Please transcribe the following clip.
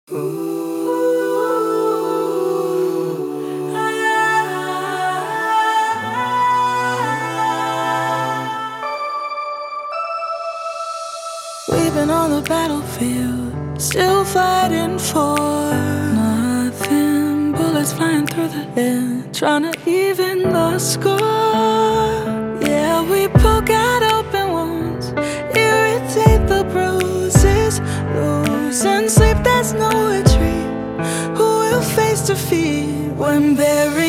We've been on the battlefield, still fighting for nothing. Bullets flying through the air, trying to even the score. Yeah, we poke out open wounds, irritate the bruises, losing sleep, there's no retreat. Who will face defeat when buried?